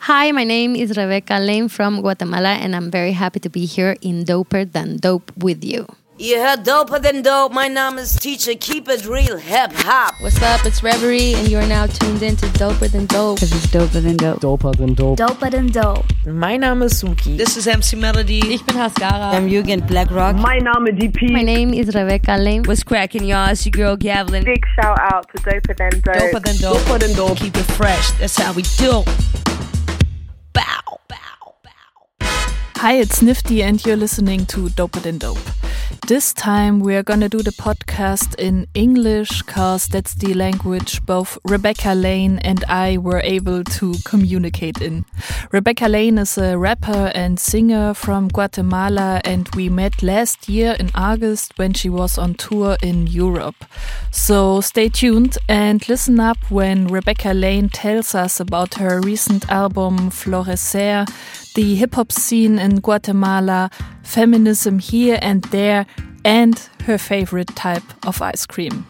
Hi, my name is Rebecca Lane from Guatemala, and I'm very happy to be here in Doper Than Dope with you. Yeah, doper than dope. My name is Teacher. Keep it real, hip hop. What's up? It's Reverie, and you're now tuned in to Doper Than Dope. This is Doper Than Dope. Doper Than Dope. Doper Than Dope. Mein Name ist Suki. This is MC Melody. Ich bin Haskara. I'm Jürgen Blackrock. Mein Name DP. My name is Rebecca Lane. What's cracking, y'all? It's your girl Gavlin. Big shout out to Doper Than Dope. Doper Than Dope. Doper Than Dope. Keep it fresh. That's how we do. Bow, bow, bow. Hi, it's Nifty, and you're listening to Doper Than Dope. This time we're gonna do the podcast in English, cause that's the language both Rebecca Lane and I were able to communicate in. Rebecca Lane is a rapper and singer from Guatemala, and we met last year in August when she was on tour in Europe. So stay tuned and listen up when Rebecca Lane tells us about her recent album Florecer, the hip-hop scene in Guatemala, feminism here and there, and her favorite type of ice cream.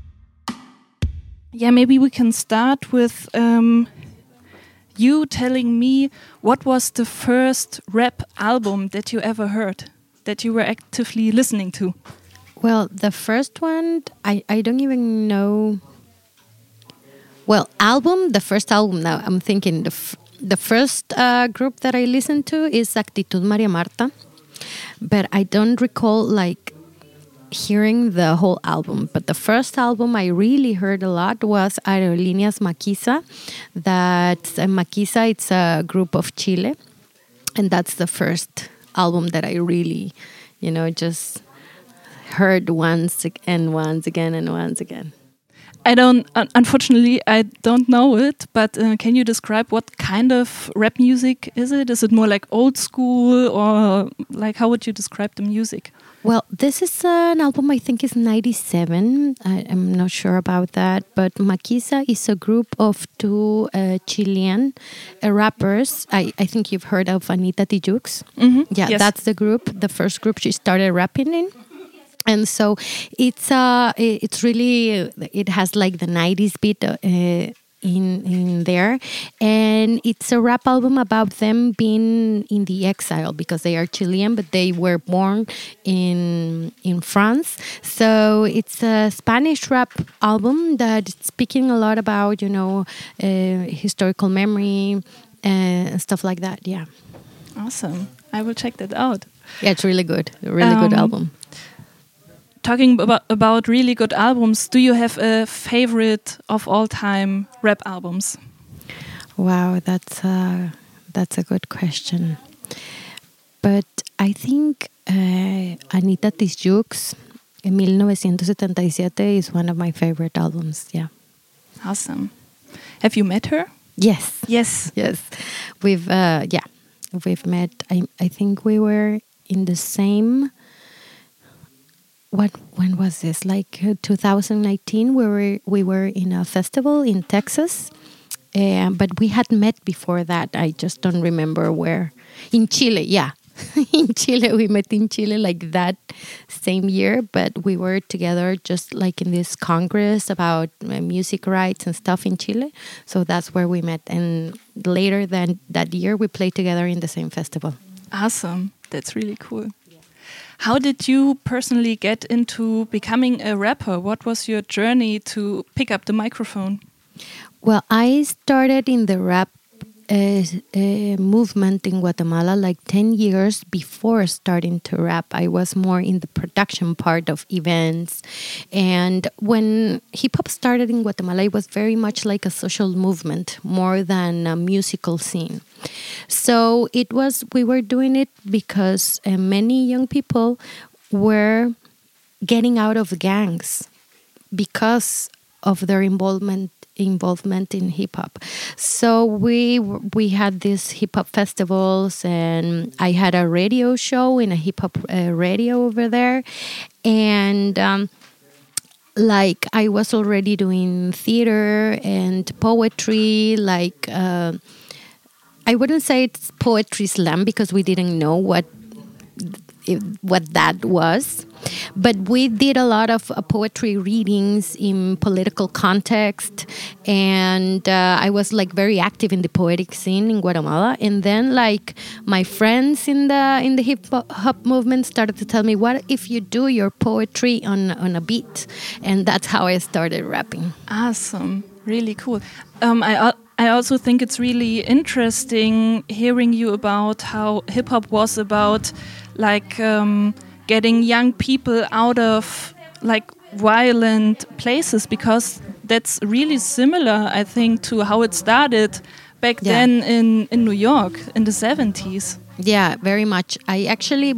Yeah, maybe we can start with you telling me what was the first rap album that you ever heard, that you were actively listening to? Well, the first one, I don't even know. Well, the first album now, I'm thinking the first group that I listened to is Actitud Maria Marta. But I don't recall hearing the whole album. But the first album I really heard a lot was Aerolíneas Maquisa. That's Maquisa, it's a group of Chile. And that's the first album that I really, just heard once and once again and once again. Unfortunately, I don't know it, but can you describe what kind of rap music is it? Is it more like old school, or how would you describe the music? Well, this is an album I think is 97. I'm not sure about that, but Maquisa is a group of two Chilean rappers. I think you've heard of Anita Tijoux. Mm-hmm. Yeah, yes. That's the group, the first group she started rapping in. And so it's really, it has the 90s beat in there, and it's a rap album about them being in the exile because they are Chilean, but they were born in France. So it's a Spanish rap album that's speaking a lot about historical memory and stuff like that. Yeah, awesome. I will check that out. Yeah, it's really good. A really good album. Talking about really good albums, do you have a favorite of all time rap albums? Wow, that's a good question. But I think Anita Tijoux, 1977, is one of my favorite albums. Yeah. Awesome. Have you met her? Yes. Yes. Yes. We've met. I think we were in the same. When was this? 2019. We were in a festival in Texas, but we had met before that. I just don't remember where. In Chile, yeah, in Chile. We met in Chile that same year, but we were together just in this congress about music rights and stuff in Chile. So that's where we met, and later that year we played together in the same festival. Awesome, that's really cool. How did you personally get into becoming a rapper? What was your journey to pick up the microphone? Well, I started in the rap movement in Guatemala 10 years before starting to rap. I was more in the production part of events. And when hip-hop started in Guatemala, it was very much like a social movement more than a musical scene. So we were doing it because many young people were getting out of gangs because of their involvement in hip-hop. So we had these hip-hop festivals, and I had a radio show in a hip-hop radio over there. And I was already doing theater and poetry, I wouldn't say it's poetry slam because we didn't know what what that was. But we did a lot of poetry readings in political context, and I was like very active in the poetic scene in Guatemala. And then like my friends in the hip hop movement started to tell me, what if you do your poetry on a beat? And that's how I started rapping. Awesome, really cool. I also think it's really interesting hearing you about how hip hop was about like getting young people out of like violent places, because that's really similar, I think, to how it started back then in New York in the 70s. Yeah, very much. I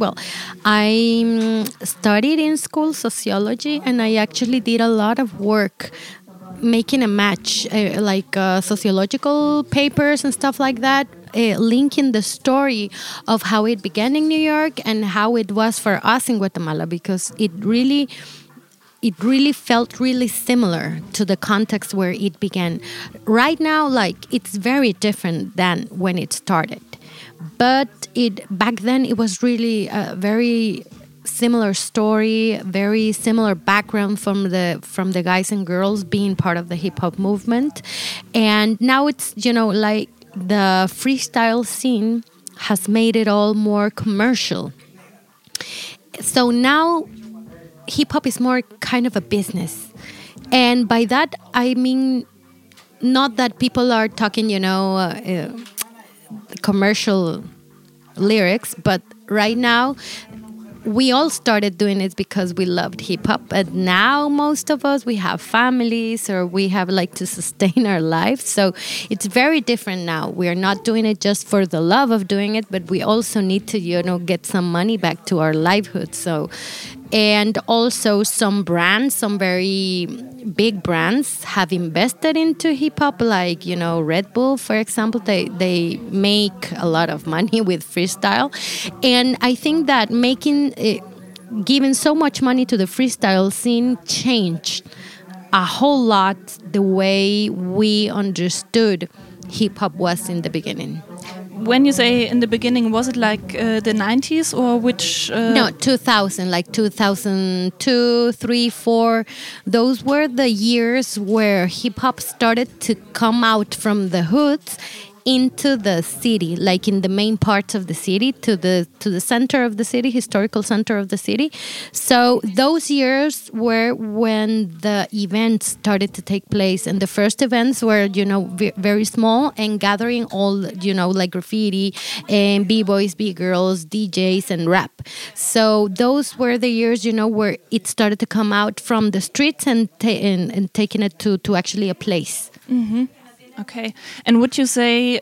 studied in school sociology, and I actually did a lot of work making a match, sociological papers and stuff like that, linking the story of how it began in New York and how it was for us in Guatemala, because it really felt really similar to the context where it began. Right now, like, it's very different than when it started. But back then it was really a very similar story, very similar background from the guys and girls being part of the hip hop movement. And now it's, like the freestyle scene has made it all more commercial. So now hip hop is more kind of a business. And by that, I mean, not that people are talking, commercial lyrics, but right now we all started doing it because we loved hip hop. But now most of us, we have families, or we have like to sustain our lives. So it's very different now. We are not doing it just for the love of doing it, but we also need to, get some money back to our livelihood. So, and also some brands, some very big brands have invested into hip hop, like, Red Bull, for example. They make a lot of money with freestyle. And I think that giving so much money to the freestyle scene changed a whole lot the way we understood hip hop was in the beginning. When you say in the beginning, was it like the 90s or which? No, 2000, like 2002, 3, 4. Those were the years where hip hop started to come out from the hoods into the city, like in the main parts of the city, to the center of the city, historical center of the city. So those years were when the events started to take place, and the first events were, very small and gathering all, like graffiti and b-boys, b-girls, DJs, and rap. So those were the years, where it started to come out from the streets and taking it to actually a place. Mm-hmm. Okay. And would you say,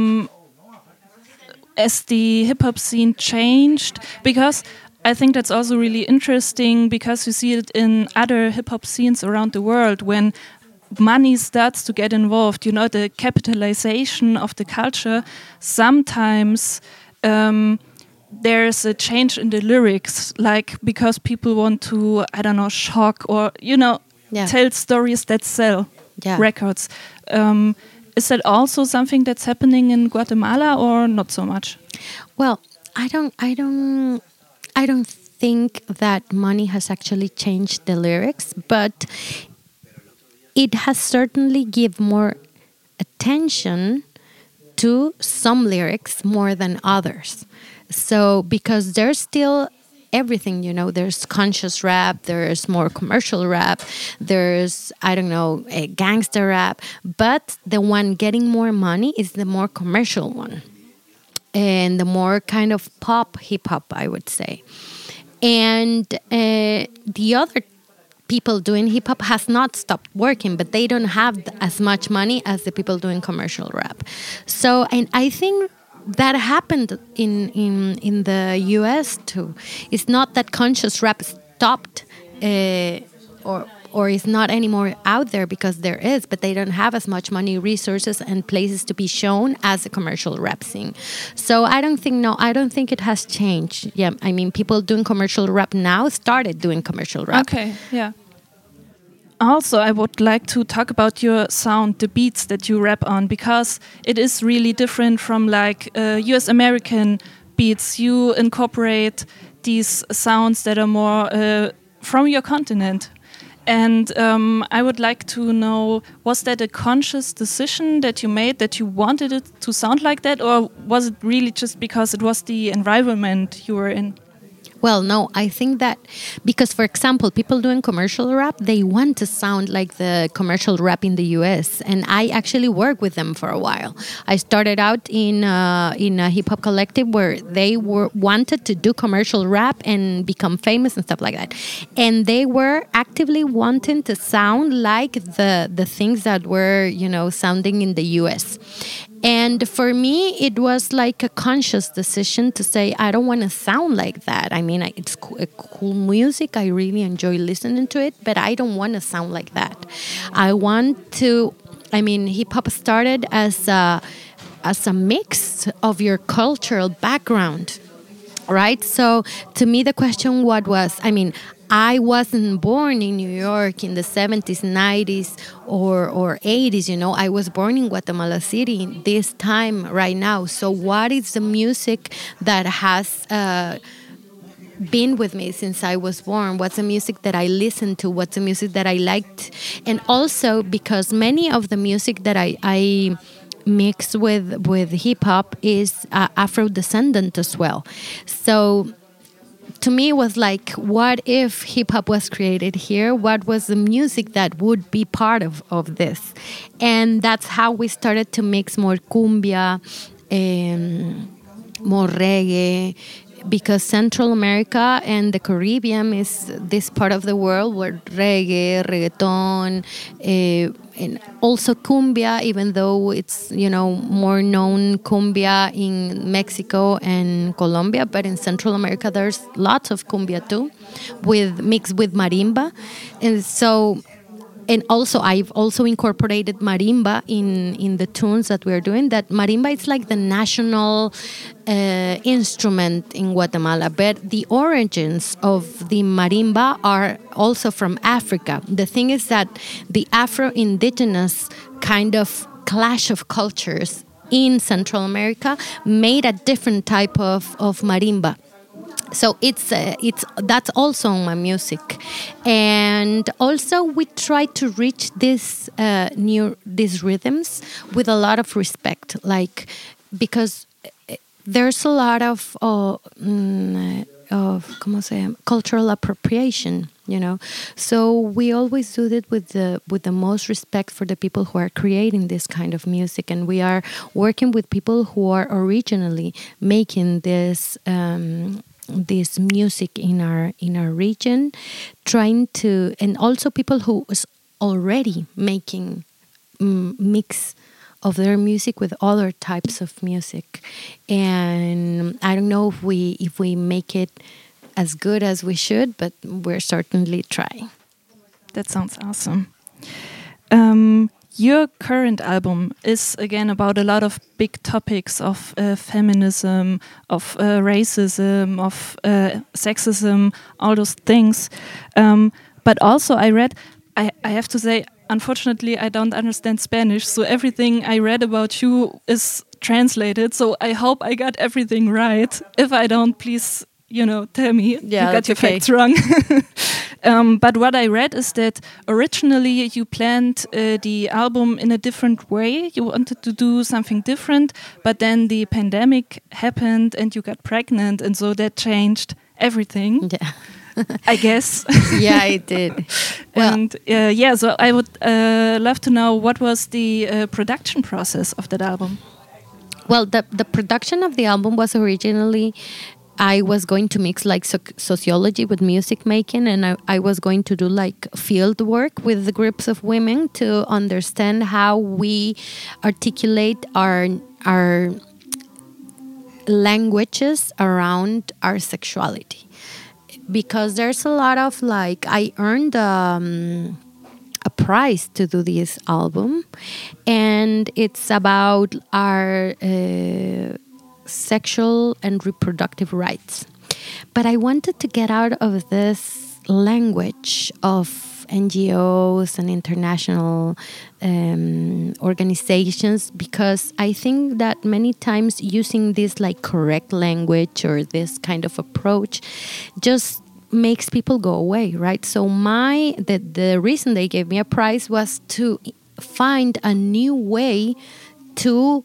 as the hip-hop scene changed, because I think that's also really interesting, because you see it in other hip-hop scenes around the world, when money starts to get involved, the capitalization of the culture, sometimes there's a change in the lyrics, like because people want to, shock or, tell stories that sell. Records. Is that also something that's happening in Guatemala, or not so much? Well, I don't think that money has actually changed the lyrics, but it has certainly given more attention to some lyrics more than others. So because there's still everything, there's conscious rap, there's more commercial rap, there's, a gangster rap, but the one getting more money is the more commercial one, and the more kind of pop hip-hop, I would say. And the other people doing hip-hop has not stopped working, but they don't have as much money as the people doing commercial rap. So, and I think that happened in the US too. It's not that conscious rap stopped or is not anymore out there, because there is, but they don't have as much money, resources, and places to be shown as a commercial rap scene. So I don't think it has changed. Yeah, I mean, people doing commercial rap now started doing commercial rap. Okay, yeah. Also, I would like to talk about your sound, the beats that you rap on, because it is really different from like US American beats. You incorporate these sounds that are more from your continent. And I would like to know, was that a conscious decision that you made, that you wanted it to sound like that, or was it really just because it was the environment you were in? Well, no, I think that because, for example, people doing commercial rap, they want to sound like the commercial rap in the US. And I actually worked with them for a while. I started out in a hip hop collective where they wanted to do commercial rap and become famous and stuff like that. And they were actively wanting to sound like the things that were, sounding in the US. And for me, it was like a conscious decision to say, I don't want to sound like that. I mean, it's cool music. I really enjoy listening to it, but I don't want to sound like that. Hip hop started as a mix of your cultural background, right? So to me, the question I wasn't born in New York in the 70s, 90s, or 80s, I was born in Guatemala City this time right now. So what is the music that has been with me since I was born? What's the music that I listened to? What's the music that I liked? And also because many of the music that I mix with hip-hop is Afro-descendant as well. So to me, it was like, what if hip-hop was created here? What was the music that would be part of this? And that's how we started to mix more cumbia, more reggae, because Central America and the Caribbean is this part of the world where reggae, reggaeton, and also cumbia, even though it's, more known cumbia in Mexico and Colombia, but in Central America there's lots of cumbia too, mixed with marimba. And also, I've also incorporated marimba in the tunes that we're doing. That marimba is like the national instrument in Guatemala, but the origins of the marimba are also from Africa. The thing is that the Afro-indigenous kind of clash of cultures in Central America made a different type of marimba. So that's also my music, and also we try to reach these rhythms with a lot of respect, because there's a lot of cultural appropriation, So we always do it with the most respect for the people who are creating this kind of music, and we are working with people who are originally making this music in our region, and also people who is already making mix of their music with other types of music. And I don't know if we make it as good as we should, but we're certainly trying. That sounds awesome. Your current album is, again, about a lot of big topics of feminism, of racism, of sexism, all those things. But also I read, I have to say, unfortunately, I don't understand Spanish, so everything I read about you is translated, so I hope I got everything right. If I don't, please, tell me you got your facts wrong. But what I read is that originally you planned the album in a different way. You wanted to do something different, but then the pandemic happened and you got pregnant, and so that changed everything. Yeah. I guess. Yeah, it did. And so I would love to know, what was the production process of that album? Well, the production of the album was originally, I was going to mix sociology with music making, and I was going to do field work with the groups of women to understand how we articulate our languages around our sexuality. Because there's a lot of I earned a prize to do this album, and it's about our sexual and reproductive rights. But I wanted to get out of this language of NGOs and international organizations, because I think that many times using this like correct language or this kind of approach just makes people go away, right? So the reason they gave me a prize was to find a new way to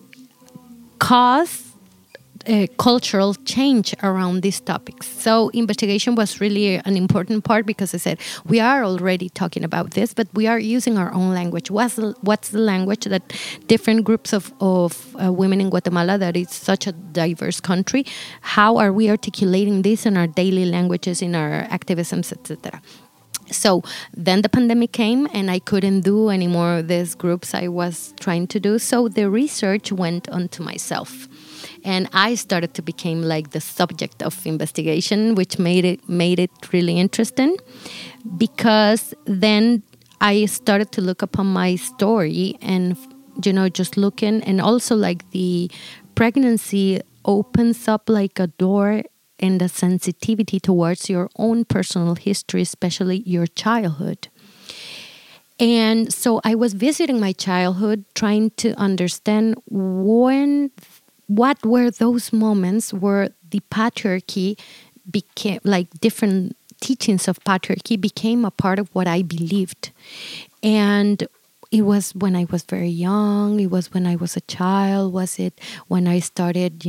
cause cultural change around these topics. So investigation was really an important part, because I said we are already talking about this, but we are using our own language. What's the language that different groups of women in Guatemala, that is such a diverse country, how are we articulating this in our daily languages, in our activisms, etc.? So then the pandemic came and I couldn't do any more of these groups I was trying to do. So the research went on to myself. And I started to become like the subject of investigation, which made it really interesting, because then I started to look upon my story and, just looking, and also like the pregnancy opens up like a door and a sensitivity towards your own personal history, especially your childhood. And so I was visiting my childhood, trying to understand what were those moments where the patriarchy became, like different teachings of patriarchy became a part of what I believed. And it was when I was very young, it was when I was a child, was it when I started,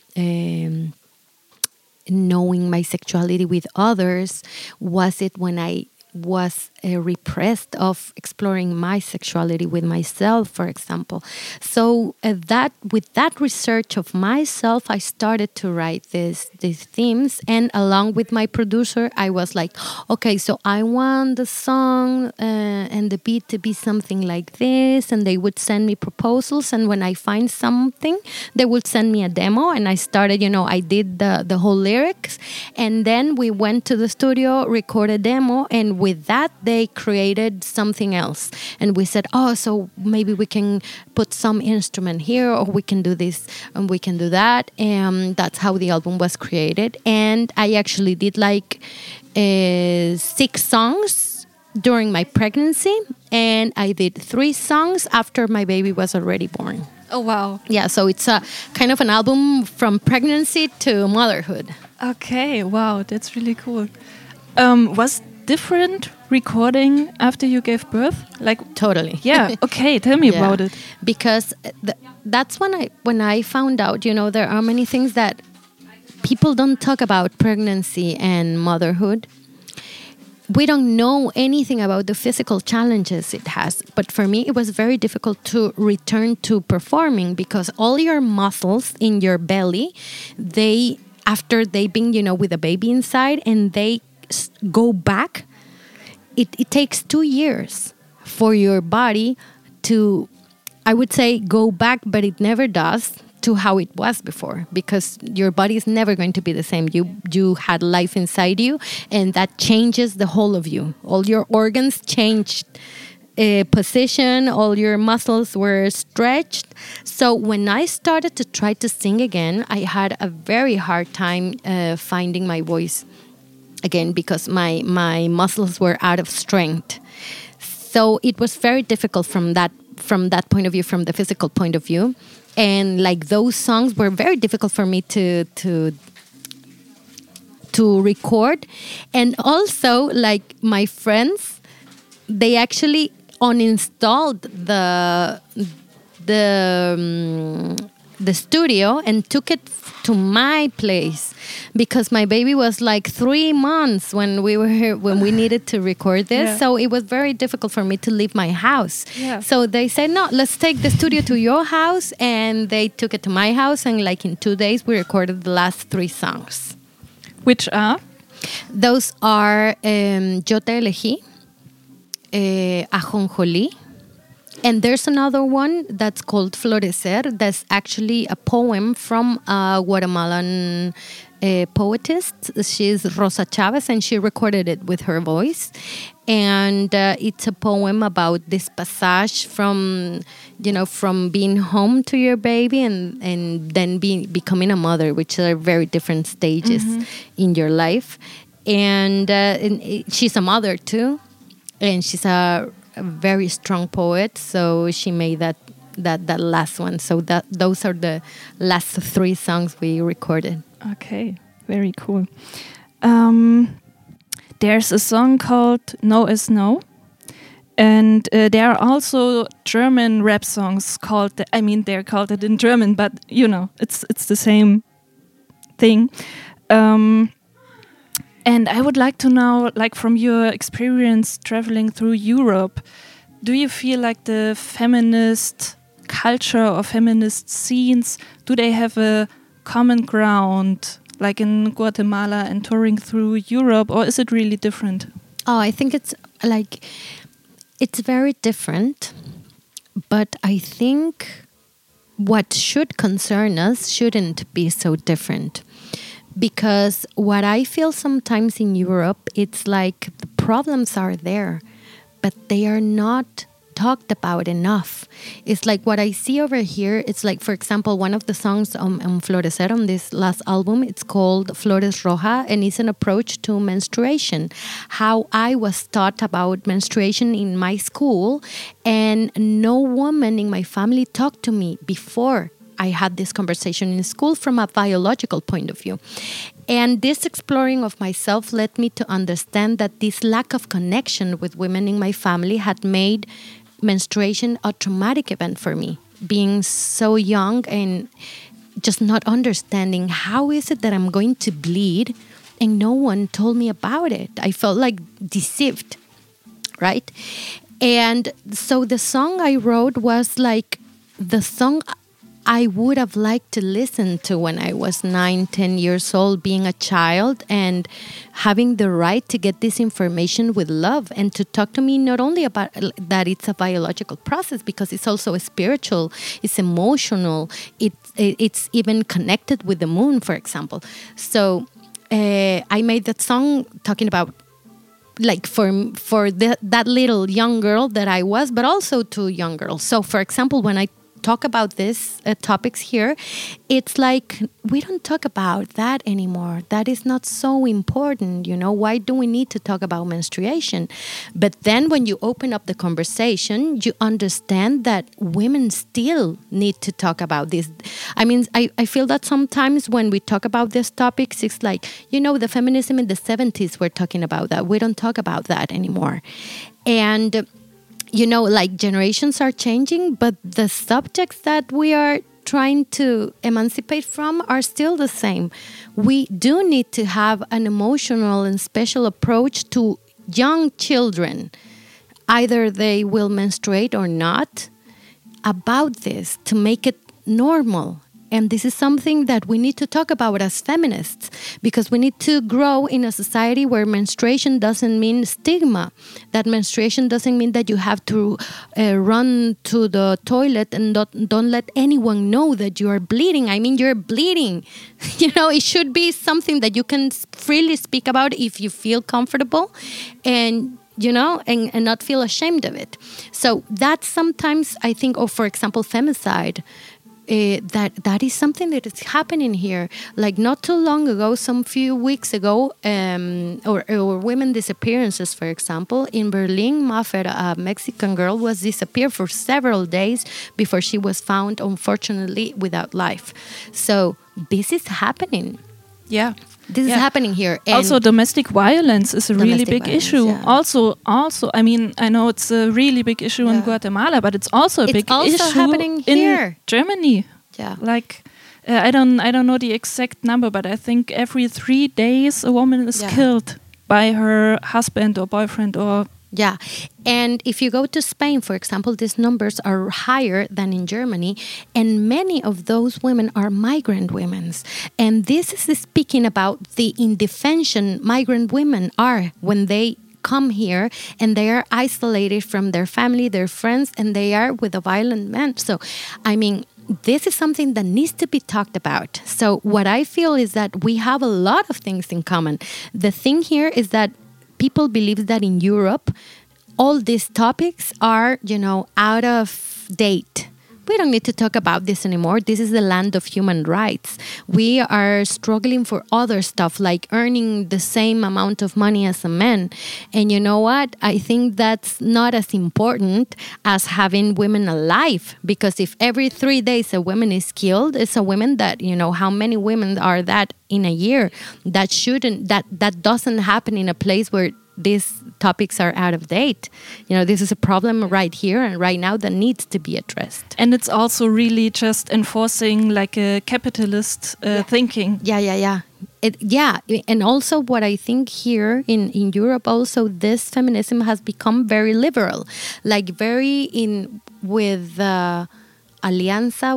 knowing my sexuality with others, was it when I was repressed of exploring my sexuality with myself, for example. So with that research of myself, I started to write these themes, and along with my producer, I was like, okay, so I want the song and the beat to be something like this, and they would send me proposals, and when I find something, they would send me a demo, and I started, I did the whole lyrics, and then we went to the studio, recorded a demo, and with that, they created something else. And we said, so maybe we can put some instrument here, or we can do this and we can do that. And that's how the album was created. And I actually did like 6 songs during my pregnancy. And I did 3 songs after my baby was already born. Oh, wow. Yeah, so it's a kind of an album from pregnancy to motherhood. Okay, wow, that's really cool. Was different recording after you gave birth? Like totally. Yeah. Okay. Tell me about it. Because that's when I found out. There are many things that people don't talk about pregnancy and motherhood. We don't know anything about the physical challenges it has. But for me, it was very difficult to return to performing, because all your muscles in your belly, after they've been, with a baby inside, and they go back, it takes 2 years for your body to, I would say, go back, but it never does, to how it was before, because your body is never going to be the same. You had life inside you, and that changes the whole of you. All your organs changed position, all your muscles were stretched. So when I started to try to sing again, I had a very hard time finding my voice again, because my muscles were out of strength. So it was very difficult from that point of view, from the physical point of view. And like those songs were very difficult for me to record. And also, like, my friends, they actually uninstalled the studio and took it to my place, because my baby was like 3 months when we needed to record this. Yeah. So it was very difficult for me to leave my house. Yeah. So they said, no, let's take the studio to your house, and they took it to my house, and like in 2 days we recorded the last 3 songs. Which are? Those are Yo Te Elegí, Ajonjolí. And there's another one that's called Florecer. That's actually a poem from a Guatemalan poetess. She's Rosa Chavez, and she recorded it with her voice. And it's a poem about this passage from being home to your baby and then becoming a mother, which are very different stages in your life. And she's a mother too. and she's a very strong poet. So she made that last one. So those are the last 3 songs we recorded. Okay, very cool. There's a song called No is No. And there are also German rap songs called, they're called it in German, but it's the same thing. And I would like to know, like from your experience traveling through Europe, do you feel like the feminist culture or feminist scenes, do they have a common ground, like in Guatemala and touring through Europe, or is it really different? Oh, I think it's very different, but I think what should concern us shouldn't be so different. Because what I feel sometimes in Europe, it's like the problems are there, but they are not talked about enough. It's like what I see over here, it's like, for example, one of the songs on Florecer, on this last album, it's called Flores Roja, and it's an approach to menstruation. How I was taught about menstruation in my school, and no woman in my family talked to me before I had this conversation in school from a biological point of view. And this exploring of myself led me to understand that this lack of connection with women in my family had made menstruation a traumatic event for me. Being so young and just not understanding how is it that I'm going to bleed, and no one told me about it. I felt like deceived, right? And so the song I wrote was like the song I would have liked to listen to when I was 9, 10 years old, being a child and having the right to get this information with love and to talk to me not only about that it's a biological process, because it's also a spiritual, it's emotional, it's even connected with the moon, for example. So I made that song talking about like for that little young girl that I was, but also to young girls. So for example, when I talk about this topics here, it's like we don't talk about that anymore. That is not so important, why do we need to talk about menstruation? But then when you open up the conversation, you understand that women still need to talk about this. I mean, I feel that sometimes when we talk about these topics, it's like, the feminism in the 70s, we're talking about that. We don't talk about that anymore. And like generations are changing, but the subjects that we are trying to emancipate from are still the same. We do need to have an emotional and special approach to young children, either they will menstruate or not, about this to make it normal. And this is something that we need to talk about as feminists, because we need to grow in a society where menstruation doesn't mean stigma. That menstruation doesn't mean that you have to run to the toilet and don't let anyone know that you are bleeding. I mean, you're bleeding. It should be something that you can freely speak about if you feel comfortable and and not feel ashamed of it. So that's sometimes, I think, or for example, femicide. That is something that is happening here. Like not too long ago, some few weeks ago, or women disappearances, for example, in Berlin, Mafer, a Mexican girl, was disappeared for several days before she was found, unfortunately, without life. So this is happening. Yeah. This is happening here. And also, domestic violence is a really big issue. Yeah. Also, I mean, I know it's a really big issue in Guatemala, but it's also a big issue happening here in Germany. Yeah, like I don't know the exact number, but I think every 3 days a woman is killed by her husband or boyfriend or. Yeah, and if you go to Spain, for example, these numbers are higher than in Germany, and many of those women are migrant women. And this is speaking about the indefension migrant women are when they come here and they are isolated from their family, their friends, and they are with a violent man. So, I mean, this is something that needs to be talked about. So what I feel is that we have a lot of things in common. The thing here is that people believe that in Europe, all these topics are, out of date. we don't need to talk about this anymore. This is the land of human rights. We are struggling for other stuff like earning the same amount of money as a man. And you know what? I think that's not as important as having women alive, because if every 3 days a woman is killed, it's a woman that, how many women are that in a year? That doesn't happen in a place where these topics are out of date. This is a problem right here and right now that needs to be addressed. And it's also really just enforcing like a capitalist thinking. Yeah. And also what I think here in Europe also, this feminism has become very liberal, like very in with alianza,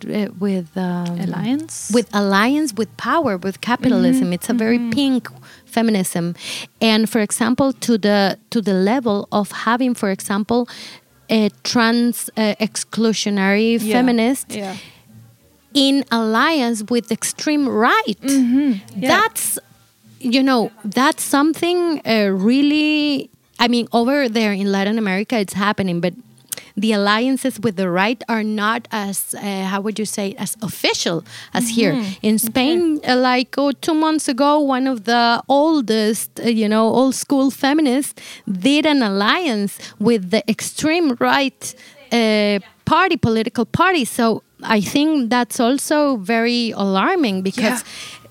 alliance with power, with capitalism. It's a very pink feminism. And for example, to the level of having, for example, a trans exclusionary feminist in alliance with extreme right. That's something really, over there in Latin America it's happening, but the alliances with the right are not as, as official as here. In Spain, 2 months ago, one of the oldest, old school feminists did an alliance with the extreme right political party. So I think that's also very alarming because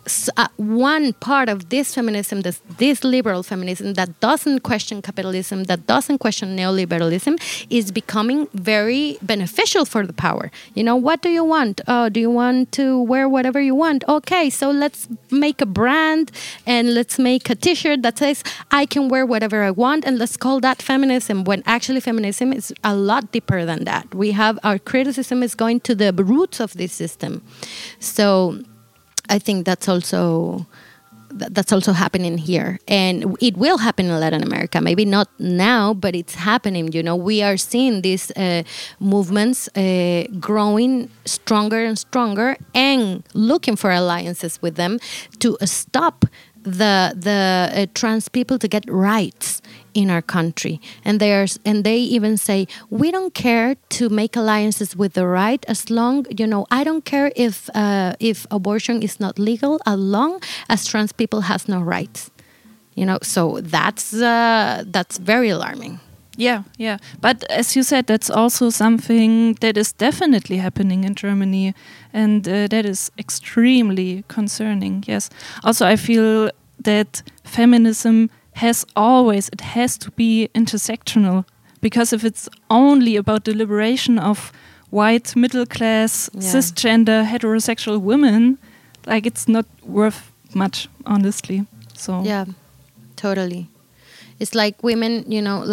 one part of this feminism, this liberal feminism that doesn't question capitalism, that doesn't question neoliberalism, is becoming very beneficial for the power. What do you want? Do you want to wear whatever you want? Okay, so let's make a brand and let's make a t-shirt that says, I can wear whatever I want, and let's call that feminism, when actually feminism is a lot deeper than that. Our criticism is going to the roots of this system. So I think that's also happening here, and it will happen in Latin America. Maybe not now, but it's happening. We are seeing these movements growing stronger and stronger, and looking for alliances with them to stop the trans people to get rights in our country. And they even say, we don't care to make alliances with the right as long, I don't care if abortion is not legal as long as trans people has no rights. So that's very alarming. Yeah. But as you said, that's also something that is definitely happening in Germany, and that is extremely concerning. Yes. Also, I feel that feminism has to be intersectional, because if it's only about the liberation of white, middle class, cisgender, heterosexual women, it's not worth much, honestly. So yeah, totally. It's like women,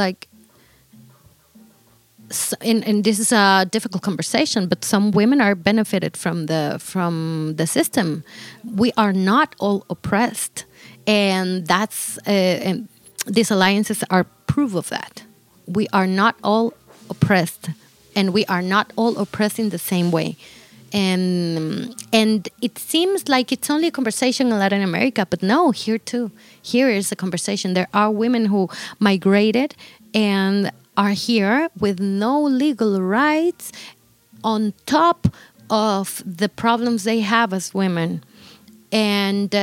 and this is a difficult conversation, but some women are benefited from the system. We are not all oppressed, and that's and these alliances are proof of that. We are not all oppressed, and we are not all oppressed in the same way. And it seems like it's only a conversation in Latin America, but no, here too. Here is a conversation. There are women who migrated and are here with no legal rights, on top of the problems they have as women. And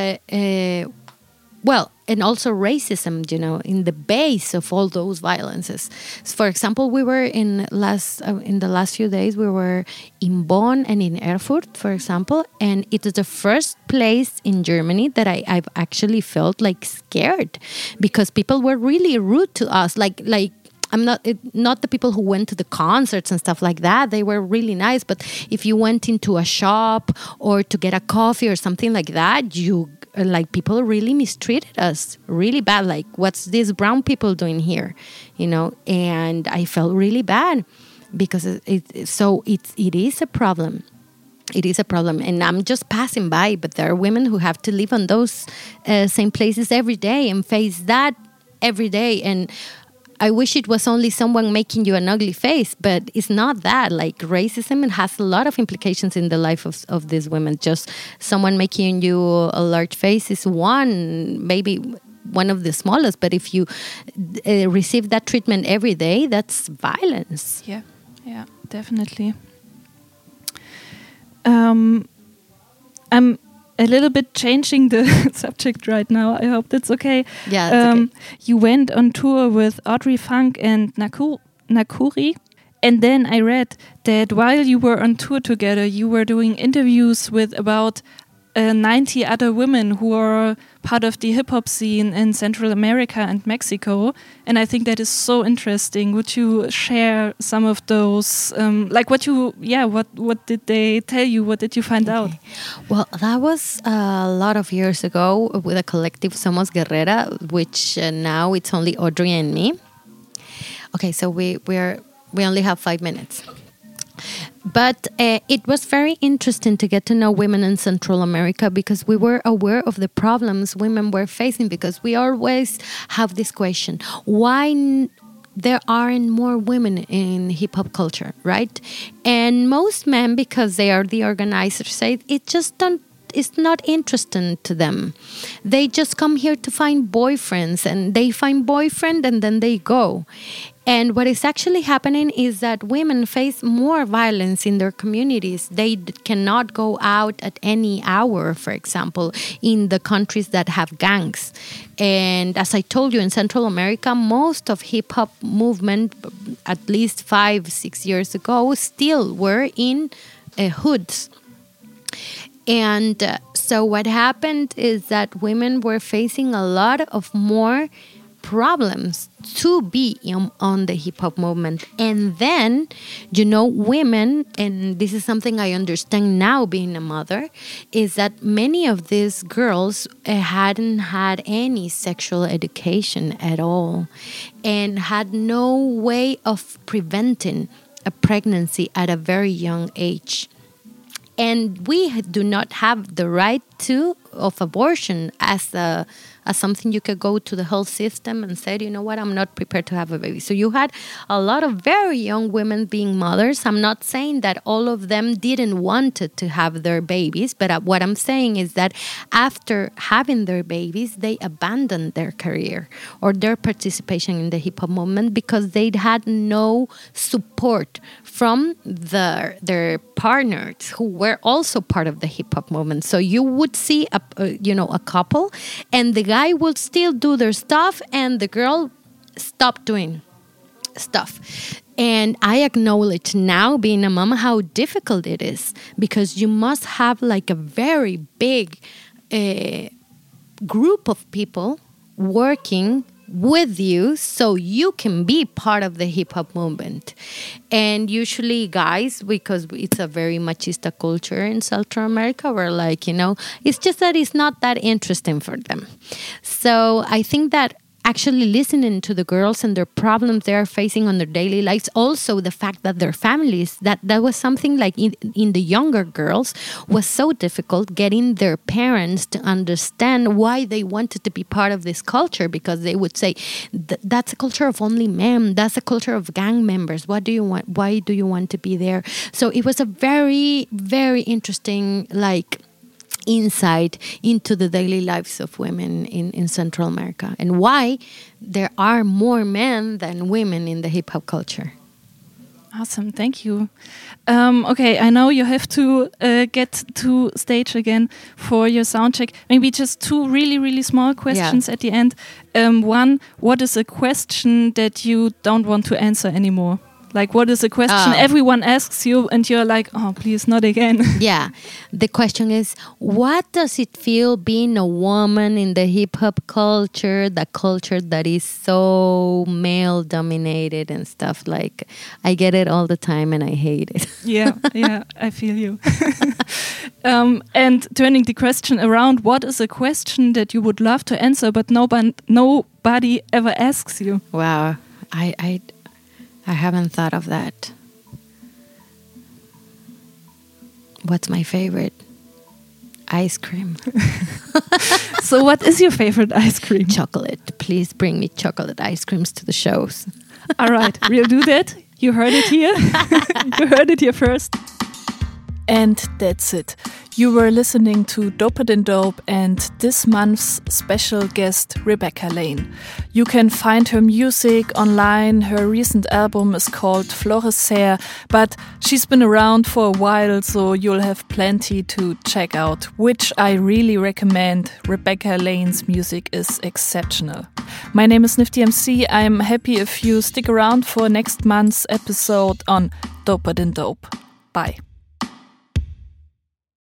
and also racism, in the base of all those violences. For example, we were in the last few days, we were in Bonn and in Erfurt, for example, and it is the first place in Germany that I've actually felt scared, because people were really rude to us, I'm not the people who went to the concerts and stuff like that. They were really nice. But if you went into a shop or to get a coffee or something like that, people really mistreated us really bad. What's these brown people doing here? And I felt really bad, because it is a problem. It is a problem. And I'm just passing by, but there are women who have to live on those same places every day and face that every day. And I wish it was only someone making you an ugly face, but it's not that. Racism, it has a lot of implications in the life of these women. Just someone making you a large face is maybe one of the smallest, but if you receive that treatment every day, that's violence. Yeah, definitely. I'm a little bit changing the subject right now. I hope that's okay. Yeah, that's okay. You went on tour with Audrey Funk and Nakuri. And then I read that while you were on tour together, you were doing interviews with about 90 other women who are part of the hip-hop scene in Central America and Mexico. And I think that is so interesting. Would you share some of those, what did they tell you? What did you find out? Well, that was a lot of years ago with a collective Somos Guerrera, which now it's only Audrey and me. Okay, so we only have 5 minutes. But it was very interesting to get to know women in Central America because we were aware of the problems women were facing, because we always have this question, why there aren't more women in hip-hop culture, right? And most men, because they are the organizers, say it's not interesting to them. They just come here to find boyfriends, and they find boyfriend and then they go. And what is actually happening is that women face more violence in their communities. They cannot go out at any hour, for example, in the countries that have gangs. And as I told you, in Central America, most of hip-hop movement, at least 5-6 years ago, still were in hoods. And so what happened is that women were facing a lot of more problems to be on the hip-hop movement. And then, women, and this is something I understand now being a mother, is that many of these girls hadn't had any sexual education at all and had no way of preventing a pregnancy at a very young age. And we do not have the right of abortion as something you could go to the health system and say, you know what, I'm not prepared to have a baby. So you had a lot of very young women being mothers. I'm not saying that all of them didn't want to have their babies, but what I'm saying is that after having their babies, they abandoned their career or their participation in the hip-hop movement because they had no support from their partners who were also part of the hip-hop movement. So you would see a couple, and the guy would still do their stuff and the girl stopped doing stuff. And I acknowledge now, being a mom, how difficult it is, because you must have like a very big group of people working with you so you can be part of the hip-hop movement. And usually guys, because it's a very machista culture in Central America, we're like, it's just that it's not that interesting for them. So I think that actually listening to the girls and their problems they are facing on their daily lives, also the fact that their families, that was something like in the younger girls was so difficult, getting their parents to understand why they wanted to be part of this culture, because they would say, that's a culture of only men, that's a culture of gang members, what do you want, why do you want to be there? So it was a very, very interesting insight into the daily lives of women in Central America and why there are more men than women in the hip-hop culture. Awesome, thank you. Okay, I know you have to get to stage again for your sound check. Maybe just 2 really, really small questions at the end. One, what is a question that you don't want to answer anymore? Like, what is a question everyone asks you and you're like, oh, please, not again? Yeah. The question is, what does it feel being a woman in the hip-hop culture, the culture that is so male-dominated and stuff? Like, I get it all the time and I hate it. Yeah, I feel you. And turning the question around, what is a question that you would love to answer but nobody ever asks you? Wow. I haven't thought of that. What's my favorite? Ice cream. So what is your favorite ice cream? Chocolate. Please bring me chocolate ice creams to the shows. All right, we'll do that. You heard it here. You heard it here first. And that's it. You were listening to Doper Than Dope and this month's special guest, Rebecca Lane. You can find her music online. Her recent album is called Florescer, but she's been around for a while, so you'll have plenty to check out, which I really recommend. Rebecca Lane's music is exceptional. My name is Nifty MC. I'm happy if you stick around for next month's episode on Doper Than Dope. Bye.